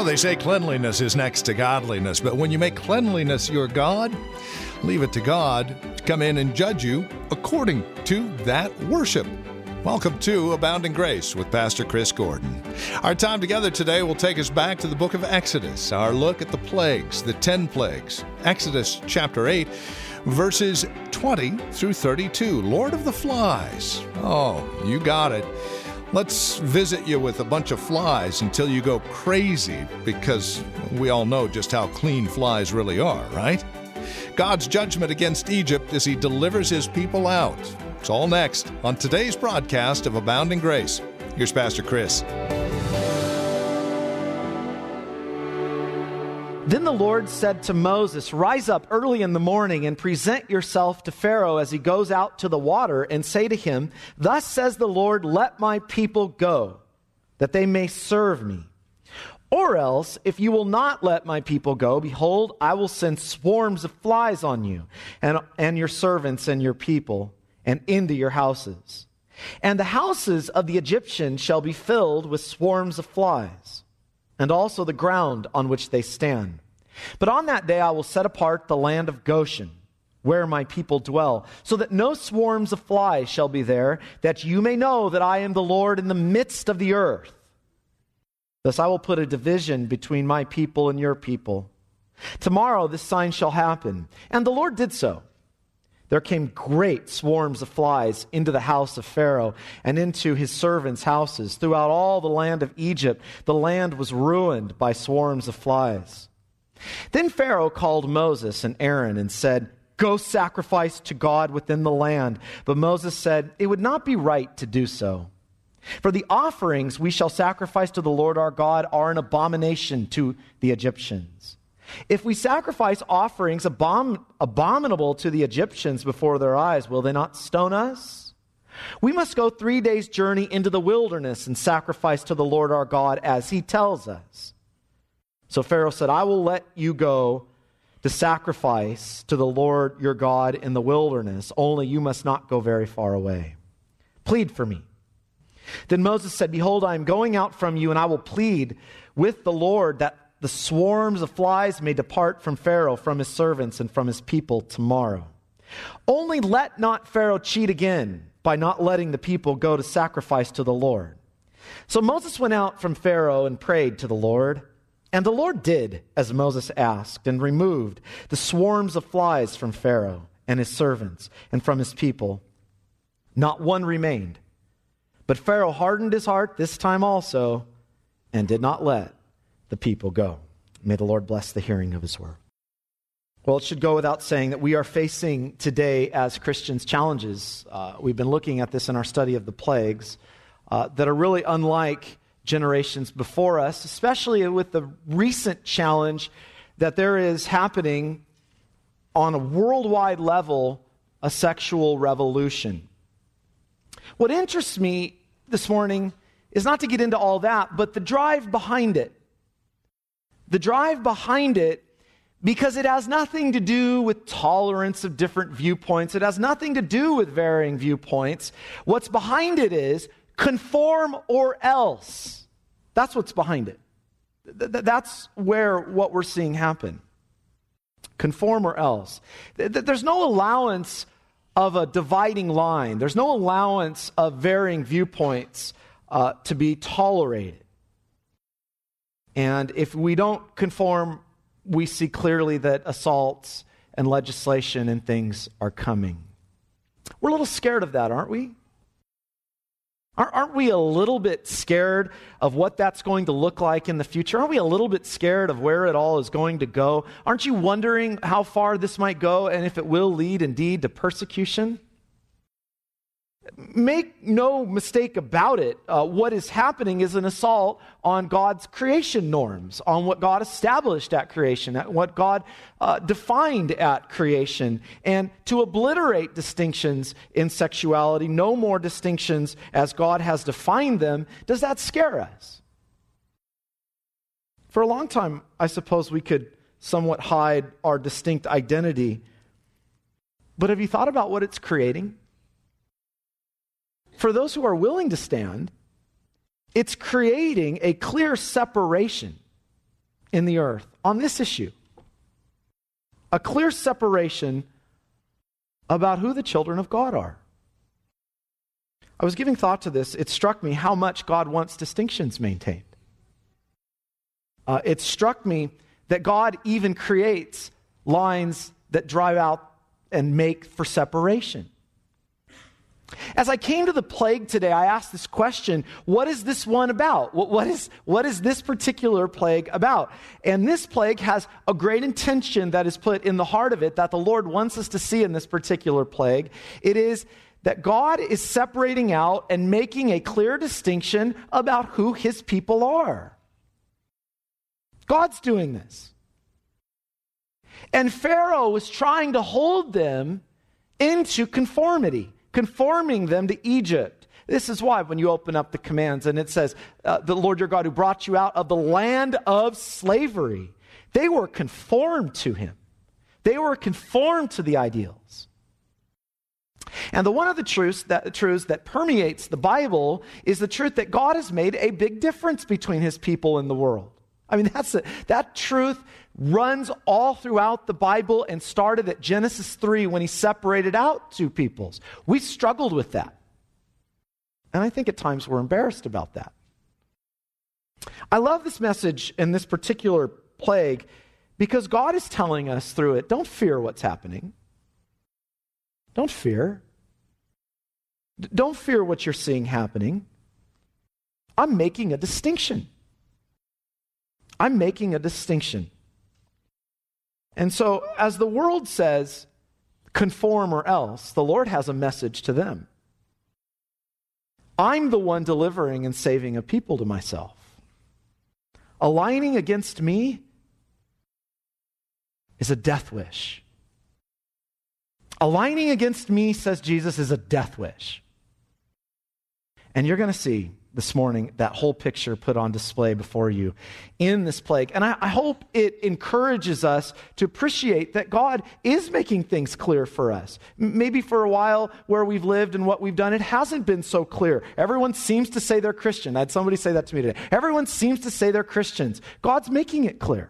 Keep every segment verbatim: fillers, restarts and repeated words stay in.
know, they say cleanliness is next to godliness, but when you make cleanliness your God, leave it to God to come in and judge you according to that worship. Welcome to Abounding Grace with Pastor Chris Gordon. Our time together today will take us back to the book of Exodus, our look at the plagues, the ten plagues. Exodus chapter eight, verses twenty through thirty-two. Lord of the Flies. Oh, you got it. Let's visit you with a bunch of flies until you go crazy, because we all know just how clean flies really are, right? God's judgment against Egypt as he delivers his people out. It's all next on today's broadcast of Abounding Grace. Here's Pastor Chris. Then the Lord said to Moses, "Rise up early in the morning and present yourself to Pharaoh as he goes out to the water, and say to him, 'Thus says the Lord, let my people go, that they may serve me. Or else, if you will not let my people go, behold, I will send swarms of flies on you and, and your servants and your people, and into your houses. And the houses of the Egyptians shall be filled with swarms of flies, and also the ground on which they stand. But on that day I will set apart the land of Goshen, where my people dwell, so that no swarms of flies shall be there, that you may know that I am the Lord in the midst of the earth. Thus I will put a division between my people and your people. Tomorrow this sign shall happen.' And the Lord did so. There came great swarms of flies into the house of Pharaoh and into his servants' houses. Throughout all the land of Egypt, the land was ruined by swarms of flies. Then Pharaoh called Moses and Aaron and said, 'Go sacrifice to God within the land.' But Moses said, 'It would not be right to do so. For the offerings we shall sacrifice to the Lord our God are an abomination to the Egyptians. If we sacrifice offerings abom- abominable to the Egyptians before their eyes, will they not stone us? We must go three days' journey into the wilderness and sacrifice to the Lord our God as he tells us.' So Pharaoh said, 'I will let you go to sacrifice to the Lord your God in the wilderness, only you must not go very far away. Plead for me.' Then Moses said, 'Behold, I am going out from you, and I will plead with the Lord that the swarms of flies may depart from Pharaoh, from his servants, and from his people tomorrow. Only let not Pharaoh cheat again by not letting the people go to sacrifice to the Lord.' So Moses went out from Pharaoh and prayed to the Lord. And the Lord did as Moses asked, and removed the swarms of flies from Pharaoh and his servants and from his people. Not one remained. But Pharaoh hardened his heart this time also, and did not let the people go." May the Lord bless the hearing of his word. Well, it should go without saying that we are facing today as Christians challenges. Uh, we've been looking at this in our study of the plagues uh, that are really unlike generations before us, especially with the recent challenge that there is happening on a worldwide level, a sexual revolution. What interests me this morning is not to get into all that, but the drive behind it. The drive behind it, because it has nothing to do with tolerance of different viewpoints. It has nothing to do with varying viewpoints. What's behind it is conform or else. That's what's behind it. Th- th- that's where what we're seeing happen. Conform or else. Th- th- there's no allowance of a dividing line. There's no allowance of varying viewpoints uh, to be tolerated. And if we don't conform, we see clearly that assaults and legislation and things are coming. We're a little scared of that, aren't we? Aren't we a little bit scared of what that's going to look like in the future? Aren't we a little bit scared of where it all is going to go? Aren't you wondering how far this might go and if it will lead indeed to persecution? Make no mistake about it. Uh, what is happening is an assault on God's creation norms, on what God established at creation, at what God uh, defined at creation, and to obliterate distinctions in sexuality, no more distinctions as God has defined them. Does that scare us? For a long time, I suppose we could somewhat hide our distinct identity. But have you thought about what it's creating? For those who are willing to stand, it's creating a clear separation in the earth on this issue. A clear separation about who the children of God are. I was giving thought to this. It struck me how much God wants distinctions maintained. Uh, it struck me that God even creates lines that drive out and make for separation. As I came to the plague today, I asked this question, what is this one about? What, what, is, what is this particular plague about? And this plague has a great intention that is put in the heart of it that the Lord wants us to see in this particular plague. It is that God is separating out and making a clear distinction about who his people are. God's doing this. And Pharaoh was trying to hold them into conformity, conforming them to Egypt. This is why when you open up the commands and it says, uh, the Lord your God who brought you out of the land of slavery, they were conformed to him. They were conformed to the ideals. And the one of the truths that, the truths that permeates the Bible is the truth that God has made a big difference between his people and the world. I mean, that's a, that truth runs all throughout the Bible and started at Genesis three when he separated out two peoples. We struggled with that. And I think at times we're embarrassed about that. I love this message in this particular plague because God is telling us through it, don't fear what's happening. Don't fear. D- don't fear what you're seeing happening. I'm making a distinction. I'm making a distinction. And so, as the world says, conform or else, the Lord has a message to them. I'm the one delivering and saving a people to myself. Aligning against me is a death wish. Aligning against me, says Jesus, is a death wish. And you're going to see this morning that whole picture put on display before you in this plague. And I, I hope it encourages us to appreciate that God is making things clear for us. M- maybe for a while where we've lived and what we've done, it hasn't been so clear. Everyone seems to say they're Christian. I had somebody say that to me today. Everyone seems to say they're Christians. God's making it clear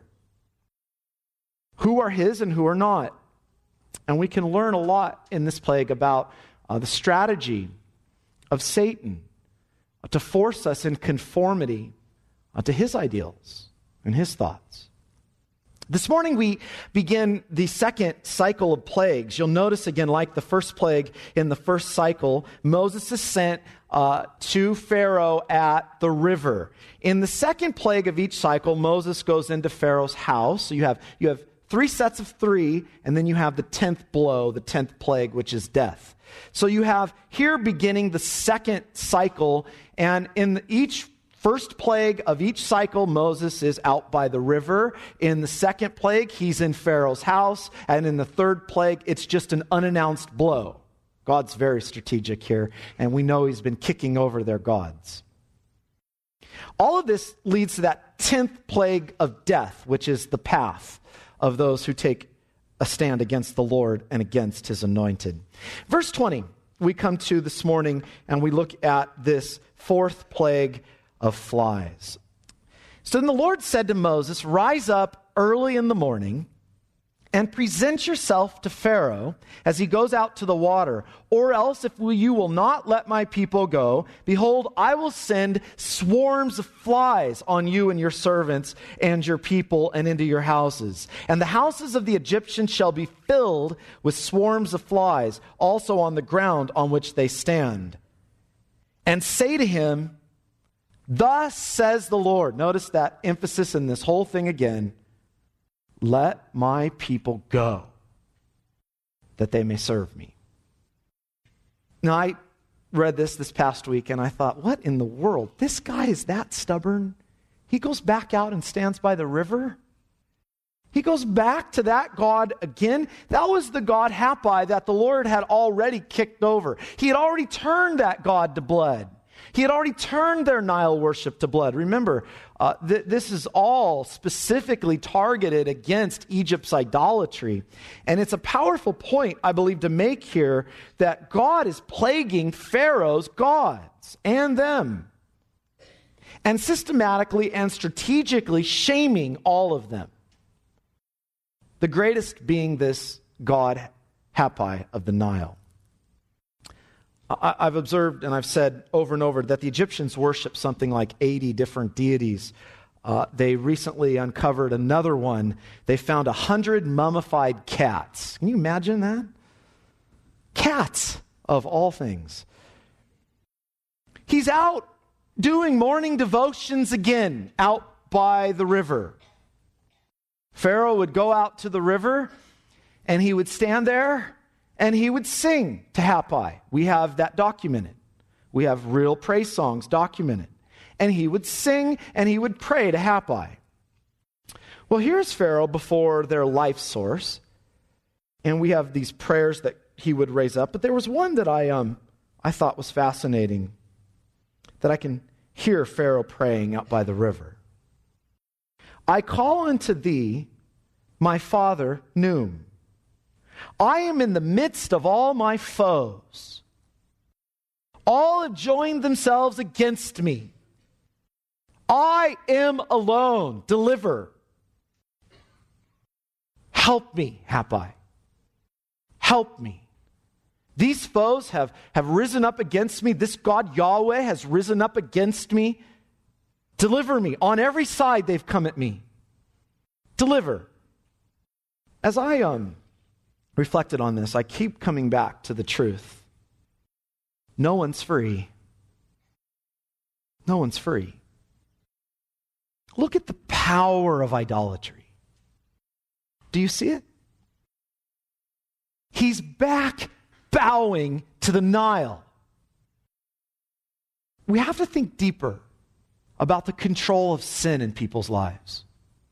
who are his and who are not. And we can learn a lot in this plague about uh, the strategy of Satan to force us in conformity uh, to his ideals and his thoughts. This morning we begin the second cycle of plagues. You'll notice again, like the first plague in the first cycle, Moses is sent uh, to Pharaoh at the river. In the second plague of each cycle, Moses goes into Pharaoh's house. So you have you have three sets of three, and then you have the tenth blow, the tenth plague, which is death. So you have here beginning the second cycle, and in each first plague of each cycle, Moses is out by the river. In the second plague, he's in Pharaoh's house. And in the third plague, it's just an unannounced blow. God's very strategic here, and we know he's been kicking over their gods. All of this leads to that tenth plague of death, which is the path of those who take a stand against the Lord and against his anointed. Verse twenty, we come to this morning, and we look at this fourth plague of flies. So then the Lord said to Moses, "Rise up early in the morning and present yourself to Pharaoh as he goes out to the water, or else if you will not let my people go, behold, I will send swarms of flies on you and your servants and your people and into your houses. And the houses of the Egyptians shall be filled with swarms of flies, also on the ground on which they stand. And say to him, thus says the Lord." Notice that emphasis in this whole thing again. "Let my people go, that they may serve me." Now, I read this this past week, and I thought, what in the world? This guy is that stubborn? He goes back out and stands by the river? He goes back to that God again? That was the God Happai that the Lord had already kicked over. He had already turned that God to blood. He had already turned their Nile worship to blood. Remember, uh, th- this is all specifically targeted against Egypt's idolatry. And it's a powerful point, I believe, to make here that God is plaguing Pharaoh's gods and them. and systematically and strategically shaming all of them. The greatest being this god Hapi of the Nile. I, I've observed and I've said over and over that the Egyptians worship something like eighty different deities. Uh, they recently uncovered another one. They found a hundred mummified cats. Can you imagine that? Cats, of all things. He's out doing morning devotions again, out by the river. Pharaoh would go out to the river, and he would stand there, and he would sing to Hapi. We have that documented. We have real praise songs documented. And he would sing, and he would pray to Hapi. Well, here's Pharaoh before their life source, and we have these prayers that he would raise up. But there was one that I um I thought was fascinating, that I can hear Pharaoh praying out by the river. I call unto thee, my father, Noom. I am in the midst of all my foes. All have joined themselves against me. I am alone. Deliver. Help me, Hapi. Help me. These foes have, have risen up against me. This God Yahweh has risen up against me. Deliver me. On every side they've come at me. Deliver. As I um reflected on this, I keep coming back to the truth. No one's free. No one's free. Look at the power of idolatry. Do you see it? He's back bowing to the Nile. We have to think deeper about the control of sin in people's lives.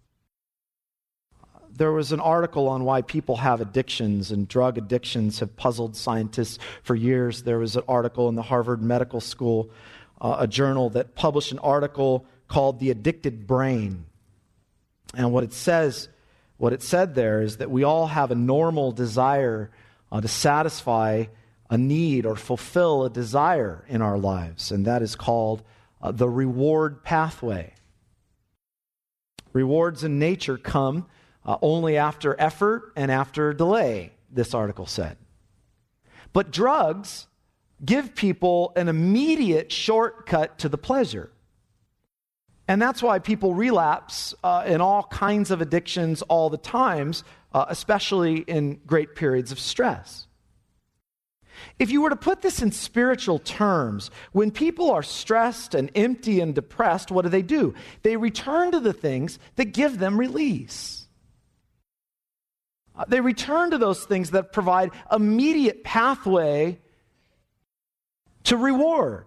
There was an article on why people have addictions, and drug addictions have puzzled scientists for years. There was an article in the Harvard Medical School, uh, a journal that published an article called The Addicted Brain. And what it says, what it said there is that we all have a normal desire uh, to satisfy a need or fulfill a desire in our lives, and that is called Uh, the reward pathway. Rewards in nature come uh, only after effort and after delay, this article said. But drugs give people an immediate shortcut to the pleasure. And that's why people relapse uh, in all kinds of addictions all the times, uh, especially in great periods of stress. If you were to put this in spiritual terms, when people are stressed and empty and depressed, what do they do? They return to the things that give them release. Uh, they return to those things that provide immediate pathway to reward.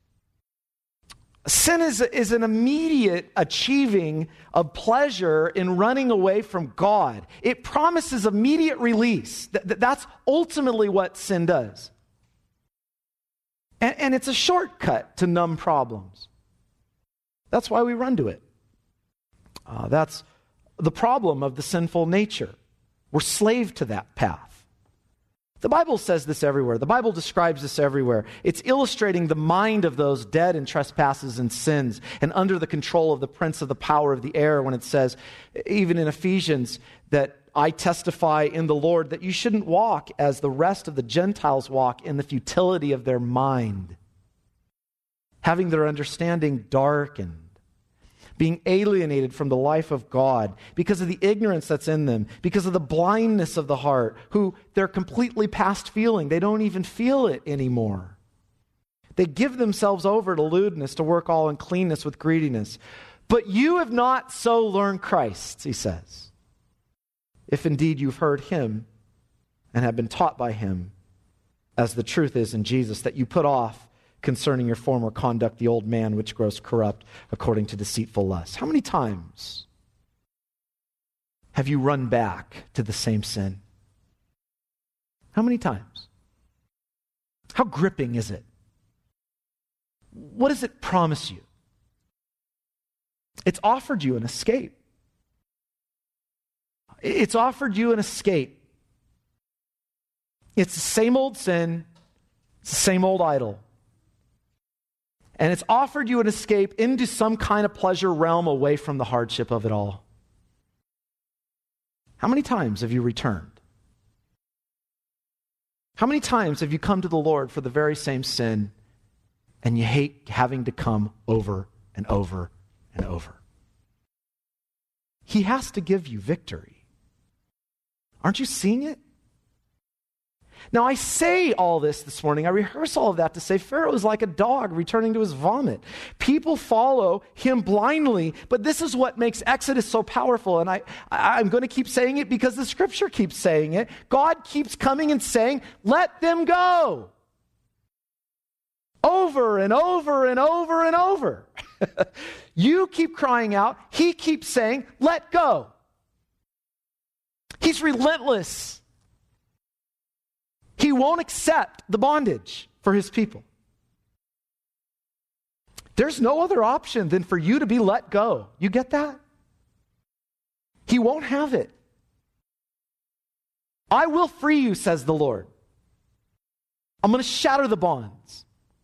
Sin is, is an immediate achieving of pleasure in running away from God. It promises immediate release. Th- that's ultimately what sin does. And, and it's a shortcut to numb problems. That's why we run to it. Uh, that's the problem of the sinful nature. We're slave to that path. The Bible says this everywhere. The Bible describes this everywhere. It's illustrating the mind of those dead in trespasses and sins and under the control of the prince of the power of the air, when it says, even in Ephesians, that I testify in the Lord that you shouldn't walk as the rest of the Gentiles walk, in the futility of their mind, having their understanding darkened, being alienated from the life of God because of the ignorance that's in them, because of the blindness of the heart, who they're completely past feeling. They don't even feel it anymore. They give themselves over to lewdness, to work all uncleanness with greediness. But you have not so learned Christ, he says, if indeed you've heard him and have been taught by him, as the truth is in Jesus, that you put off concerning your former conduct the old man which grows corrupt according to deceitful lusts. How many times have you run back to the same sin? How many times? How gripping is it? What does it promise you? It's offered you an escape. It's offered you an escape. It's the same old sin. It's the same old idol. And it's offered you an escape into some kind of pleasure realm away from the hardship of it all. How many times have you returned? How many times have you come to the Lord for the very same sin and you hate having to come over and over and over? He has to give you victory. Aren't you seeing it? Now, I say all this this morning, I rehearse all of that to say Pharaoh is like a dog returning to his vomit. People follow him blindly, but this is what makes Exodus so powerful, and I, I, I'm going to keep saying it because the Scripture keeps saying it. God keeps coming and saying, let them go. Over and over and over and over. You keep crying out, he keeps saying, let go. He's relentless. He won't accept the bondage for his people. There's no other option than for you to be let go. You get that? He won't have it. I will free you, says the Lord. I'm going to shatter the bonds.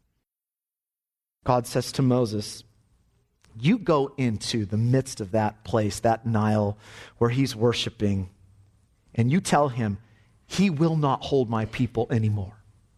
God says to Moses, you go into the midst of that place, that Nile where he's worshiping, and you tell him, he will not hold my people anymore.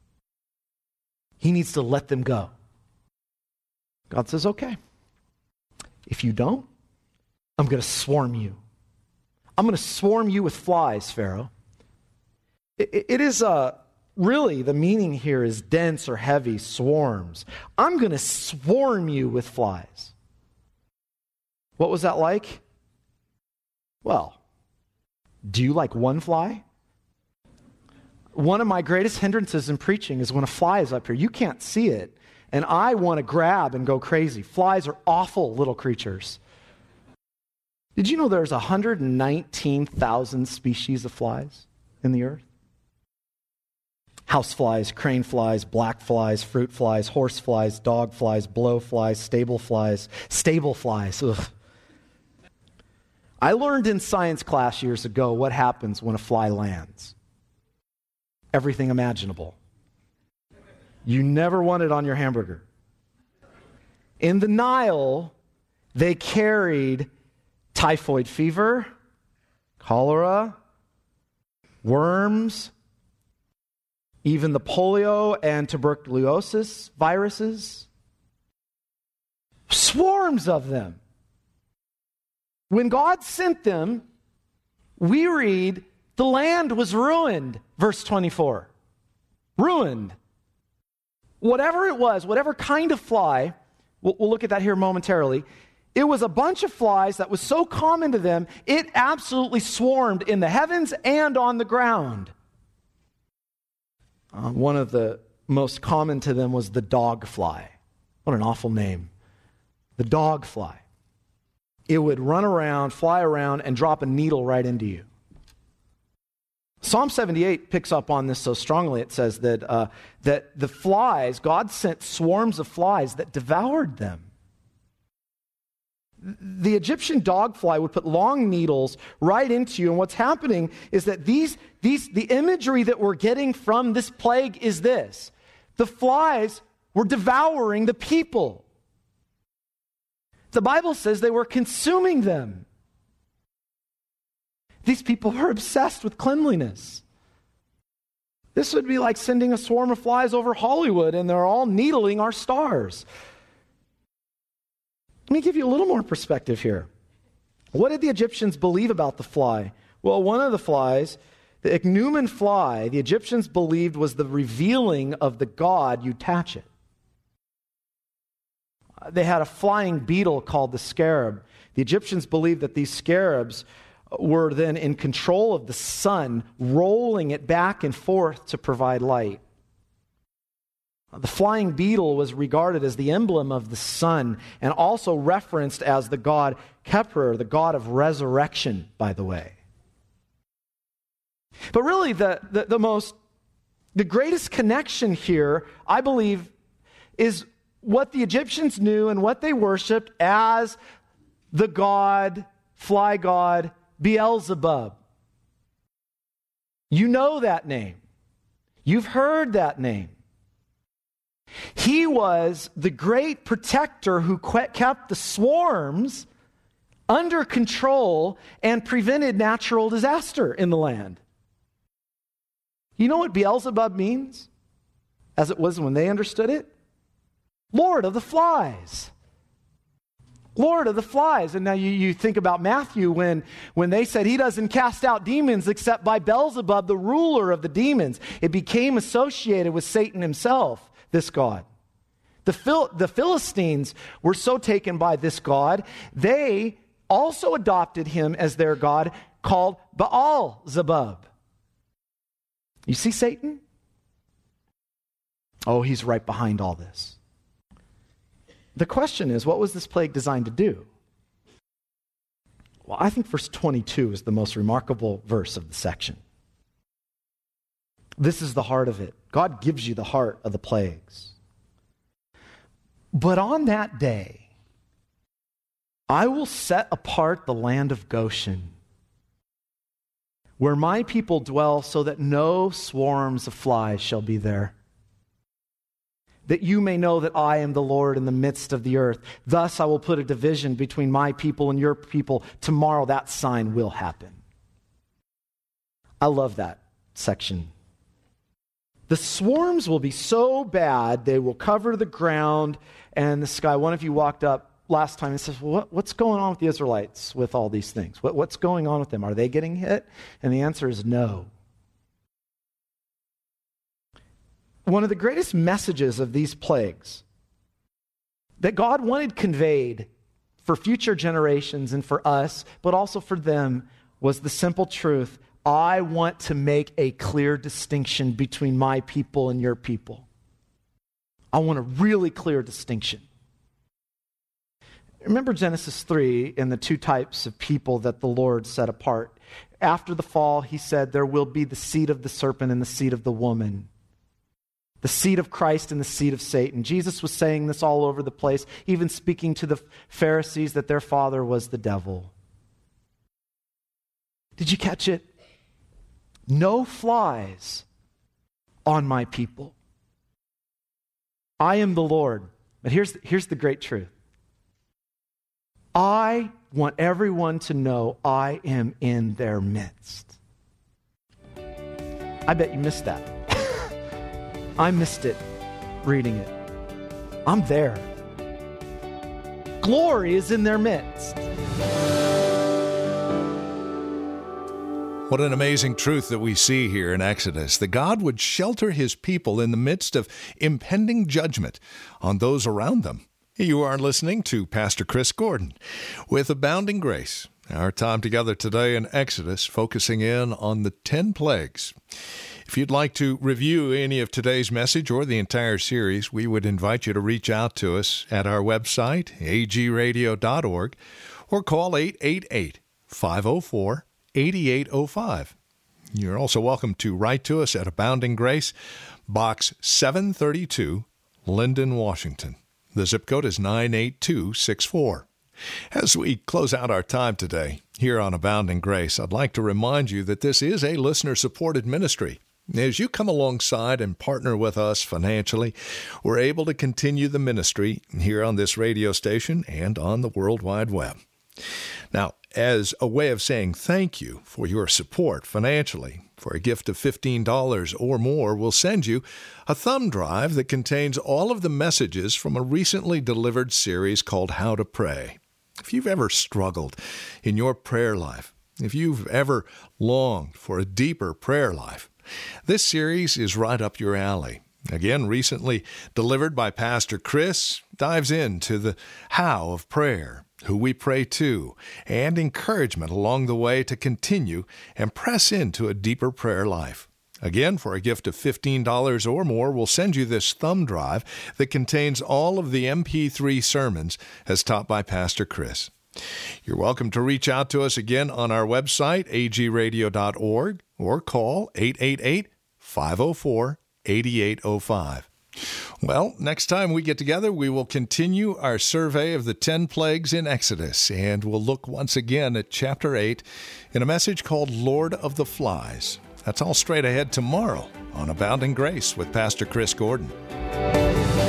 He needs to let them go. God says, okay. If you don't, I'm going to swarm you. I'm going to swarm you with flies, Pharaoh. It, it is uh, really, the meaning here is dense or heavy, swarms. I'm going to swarm you with flies. What was that like? Well, do you like one fly? One of my greatest hindrances in preaching is when a fly is up here. You can't see it, and I want to grab and go crazy. Flies are awful little creatures. Did you know there's one hundred nineteen thousand species of flies in the earth? House flies, crane flies, black flies, fruit flies, horse flies, dog flies, blow flies, stable flies, stable flies. Ugh. I learned in science class years ago what happens when a fly lands. Everything imaginable. You never want it on your hamburger. In the Nile, they carried typhoid fever, cholera, worms, even the polio and tuberculosis viruses. Swarms of them. When God sent them, we read, the land was ruined, verse twenty-four. Ruined. Whatever it was, whatever kind of fly, we'll, we'll look at that here momentarily, it was a bunch of flies that was so common to them, it absolutely swarmed in the heavens and on the ground. Uh, one of the most common to them was the dog fly. What an awful name. The dog fly. It would run around, fly around, and drop a needle right into you. Psalm seventy-eight picks up on this so strongly. It says that uh, that the flies, God sent swarms of flies that devoured them. The Egyptian dog fly would put long needles right into you, and what's happening is that these, these, the imagery that we're getting from this plague is this. The flies were devouring the people. The Bible says they were consuming them. These people are obsessed with cleanliness. This would be like sending a swarm of flies over Hollywood and they're all needling our stars. Let me give you a little more perspective here. What did the Egyptians believe about the fly? Well, one of the flies, the ichneumon fly, the Egyptians believed was the revealing of the god Utachet. They had a flying beetle called the scarab. The Egyptians believed that these scarabs were then in control of the sun, rolling it back and forth to provide light. The flying beetle was regarded as the emblem of the sun and also referenced as the god Khepri, the god of resurrection, by the way. But really, the, the, the most, the greatest connection here, I believe, is what the Egyptians knew and what they worshipped as the god, fly god, Beelzebub. You know that name. You've heard that name. He was the great protector who kept the swarms under control and prevented natural disaster in the land. You know what Beelzebub means, as it was when they understood it? Lord of the flies. Lord of the flies. And now you, you think about Matthew when, when they said he doesn't cast out demons except by Beelzebub, the ruler of the demons. It became associated with Satan himself, this god. The, Phil, the Philistines were so taken by this god, they also adopted him as their god, called Baal-zebub. You see Satan? Oh, he's right behind all this. The question is, what was this plague designed to do? Well, I think verse twenty-two is the most remarkable verse of the section. This is the heart of it. God gives you the heart of the plagues. But on that day, I will set apart the land of Goshen, where my people dwell, so that no swarms of flies shall be there. That you may know that I am the Lord in the midst of the earth. Thus I will put a division between my people and your people. Tomorrow that sign will happen. I love that section. The swarms will be so bad, they will cover the ground and the sky. One of you walked up last time and says, well, what, what's going on with the Israelites with all these things? What, what's going on with them? Are they getting hit? And the answer is no. One of the greatest messages of these plagues that God wanted conveyed for future generations and for us, but also for them, was the simple truth: I want to make a clear distinction between my people and your people. I want a really clear distinction. Remember Genesis three and the two types of people that the Lord set apart. After the fall, he said, there will be the seed of the serpent and the seed of the woman. The seed of Christ and the seed of Satan. Jesus was saying this all over the place, even speaking to the Pharisees that their father was the devil. Did you catch it? No flies on my people. I am the Lord. But here's, here's the great truth. I want everyone to know I am in their midst. I bet you missed that. I missed it reading it. I'm there. Glory is in their midst. What an amazing truth that we see here in Exodus, that God would shelter his people in the midst of impending judgment on those around them. You are listening to Pastor Chris Gordon with Abounding Grace. Our time together today in Exodus, focusing in on the ten plagues. If you'd like to review any of today's message or the entire series, we would invite you to reach out to us at our website, a g radio dot org, or call eight eight eight, five oh four, eight eight oh five. You're also welcome to write to us at Abounding Grace, Box seven thirty-two, Linden, Washington. The zip code is nine eight two six four. As we close out our time today here on Abounding Grace, I'd like to remind you that this is a listener-supported ministry. As you come alongside and partner with us financially, we're able to continue the ministry here on this radio station and on the World Wide Web. Now, as a way of saying thank you for your support financially, for a gift of fifteen dollars or more, we'll send you a thumb drive that contains all of the messages from a recently delivered series called How to Pray. If you've ever struggled in your prayer life, if you've ever longed for a deeper prayer life, this series is right up your alley. Again, recently delivered by Pastor Chris, dives into the how of prayer, who we pray to, and encouragement along the way to continue and press into a deeper prayer life. Again, for a gift of fifteen dollars or more, we'll send you this thumb drive that contains all of the M P three sermons as taught by Pastor Chris. You're welcome to reach out to us again on our website, a g radio dot org, or call eight eight eight, five oh four, eight eight oh five. Well, next time we get together, we will continue our survey of the ten plagues in Exodus, and we'll look once again at chapter eight in a message called Lord of the Flies. That's all straight ahead tomorrow on Abounding Grace with Pastor Chris Gordon.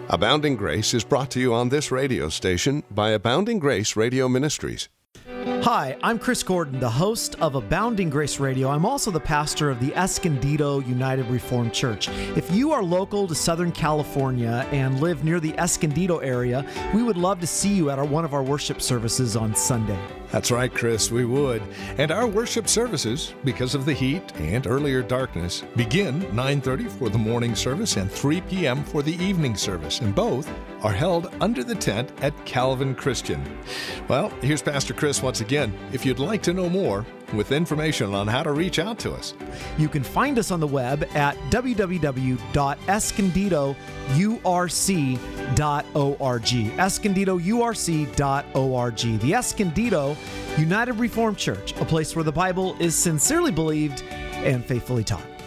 Abounding Grace is brought to you on this radio station by Abounding Grace Radio Ministries. Hi, I'm Chris Gordon, the host of Abounding Grace Radio. I'm also the pastor of the Escondido United Reformed Church. If you are local to Southern California and live near the Escondido area, we would love to see you at our, one of our worship services on Sunday. That's right, Chris, we would. And our worship services, because of the heat and earlier darkness, begin nine thirty for the morning service and three p.m. for the evening service. And both are held under the tent at Calvin Christian. Well, here's Pastor Chris once again. If you'd like to know more with information on how to reach out to us, you can find us on the web at w w w dot escondido u r c dot org. escondido u r c dot org. The Escondido United Reformed Church, a place where the Bible is sincerely believed and faithfully taught.